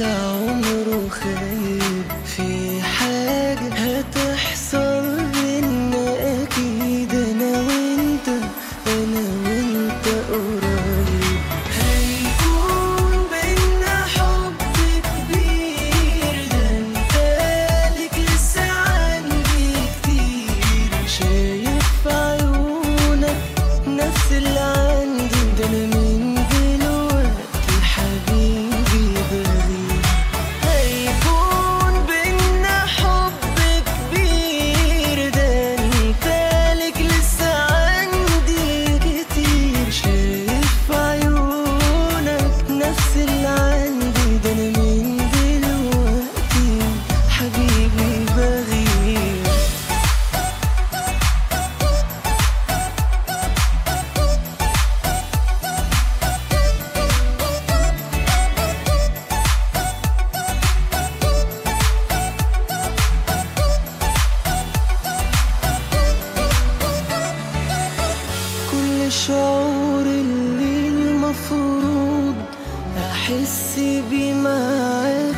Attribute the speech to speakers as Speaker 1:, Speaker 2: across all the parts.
Speaker 1: ولا عمره خايب. في حاجة هتحصل بينا أكيد، أنا وأنت قريب. هيكون بينا حب كبير، ده انت ليك لسه عندي كتير. شايف في عيونك نفس اللي عندي، ده انا من دلوقتي حبيبي بغير. هيكون بينا حب كبير، ده انت ليك لسه عندي كتير. شايف في عيونك نفس اللي عندي، ده انا من دلوقتي حبيبي بغير. كل الشعور اللي المفروض احس بيه معاك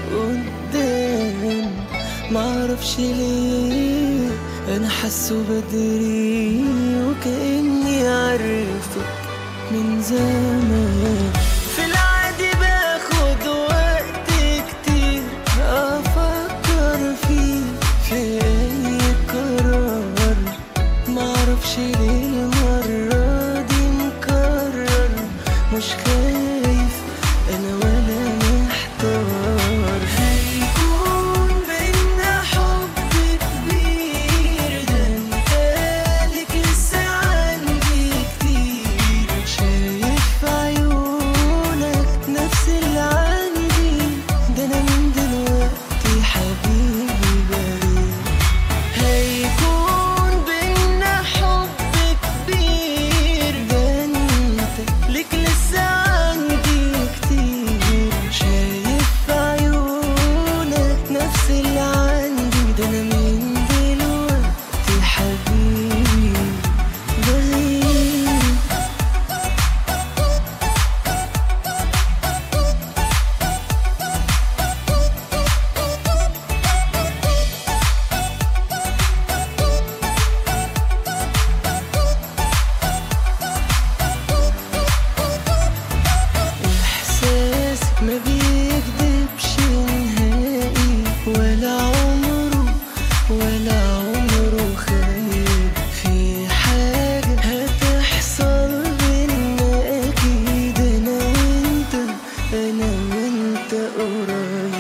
Speaker 1: قدام، معرفش ليه انا حاسه بدري وكأني عرفك من زمان. في العادي باخد وقت كتير افكر فيه، في اي قرار معرفش ليه المرة دي مكرر. مش خايف انا ولا محتار. هيكون بينا حب كبير، ده انت ليك لسه عندي كتير. شايف في عيونك نفس اللي عندي، ده انا من دلوقتي حبيبي بريء. هيكون بينا حب كبير، ده انت ليك لسه عندي كتير. شايف في عيونك نفس اللي عندي، ده انا من دلوقتي حبيبي بغير. إحساسك ما بيكدبش نهائي، ولا عمره خايب. في حاجة هتحصل بينا أكيد، أنا وأنت قريب.